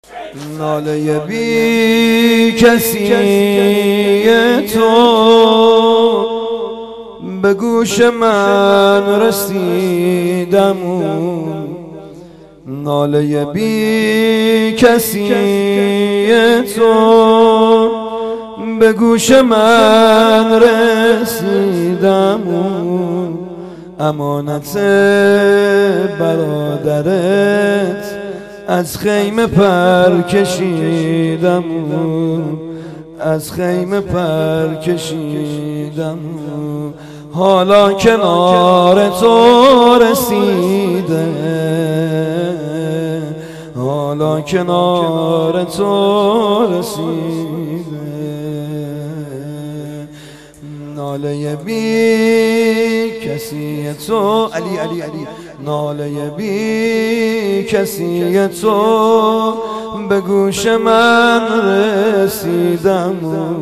ناله بی کسی تو به گوش من رسیدم، ناله بی کسی تو به گوش من رسیدم، امانت برادرت از خیمه پر کشیدم، از خیمه پر کشیدم، حالا کنار تو رسیده، حالا کنار تو رسیده، ناله بی کسی تو علی علی علی، ناله بی کسی تو به گوش من رسیدم،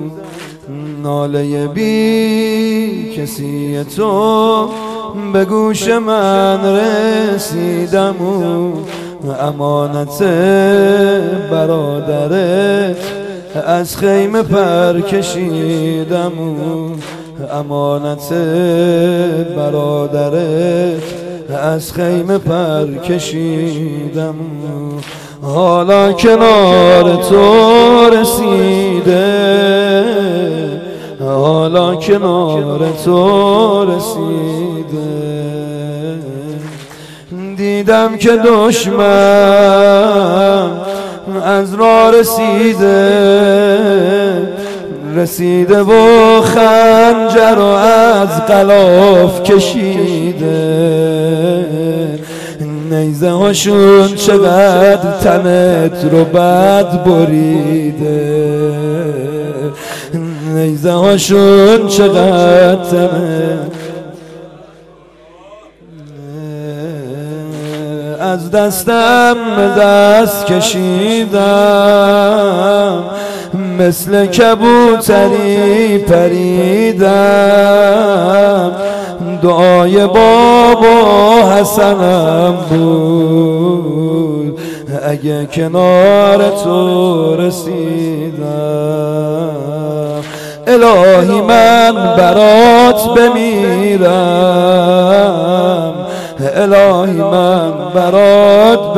ناله بی کسی تو به گوش من رسیدم، امانت برادرت از خیمه پر کشیدم، امانت برادرت از خیمه پر کشیدم، حالا کنار تو رسیده، حالا کنار تو رسیده، دیدم که دشمن از راه رسیده و خنجر رو از غلاف کشیده، نیزه هاشون چقدر تنت رو بد بریده، نیزه هاشون چقدر تنت از دستم به دست کشیدم، مثل کبوتری پریدم، دعای بابا حسنم بود اگه کنار تو رسیدم، الهی من برات بمیرم، الهی من برات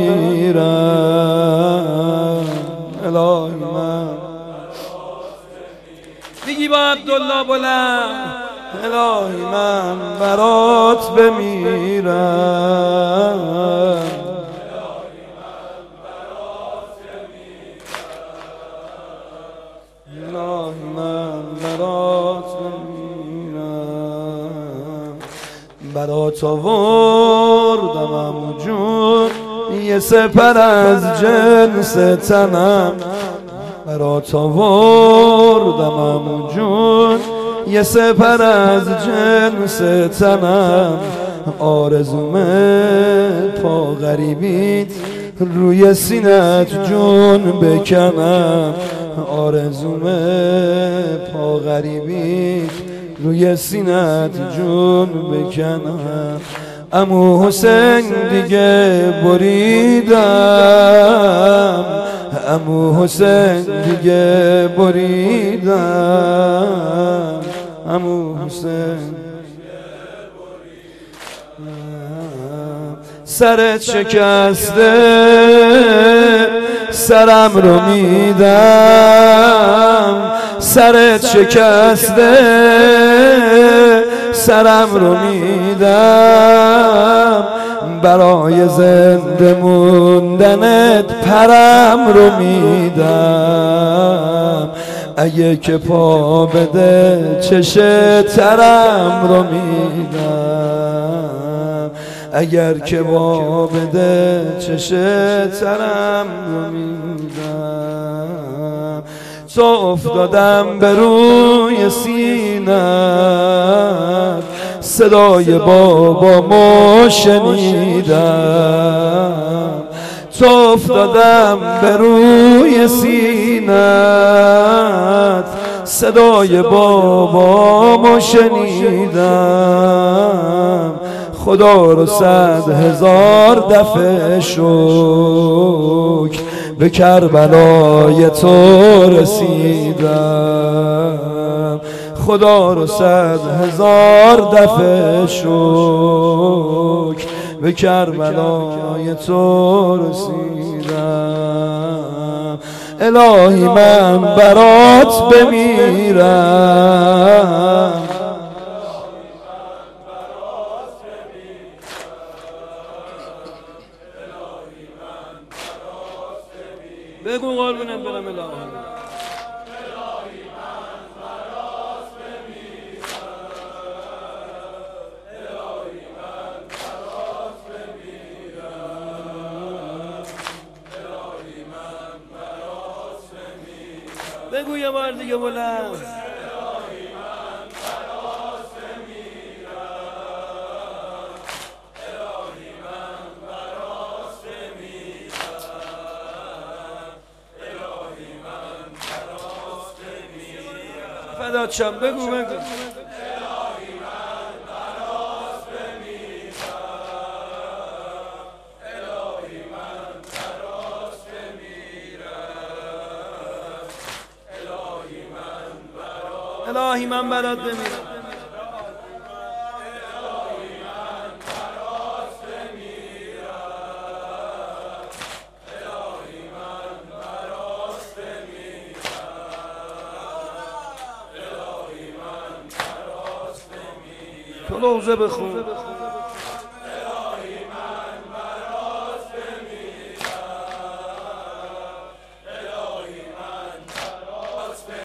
بمیرم، الهی من بگی با عبدالله بلند، الهی من برات بمیرم، الهی من برات بمیرم، برات آوردم عمو جون یه سپر از جنس تنم، برات آوردم عمو جون یه سپر از جنس تنم، آرزومه پا غریبیت روی سینت جون بکنم، آرزومه پا غریبیت روی سینت جون بکنم، عمو حسین دیگه بریدم، عمو حسین دیگه بریدم، عمو حسین سرت شکسته سرم رو میدم، سرت شکسته سرم رو میدم، برای زنده موندنت پرم رو میدم، اگه که پا بده چشه ترم رو میدم، اگر که پا بده چشه ترم رو میدم، تو افتادم به روی سینت صدای بابامو شنیدم، تو افتادم به روی سینت صدای بابامو شنیدم، خدا رو 100,000 دفعه شکر به کربلای تو رسیدم. خدا رو 100,000 دفعه شکر به کربلای تو رسیدم. الهی من برات بمیرم. بگو قربونم برم الهی. بگو یه بار دیگه بلند. فدات شم. بگو بگو. الهی من برات بمیرم. تو روزه بخون.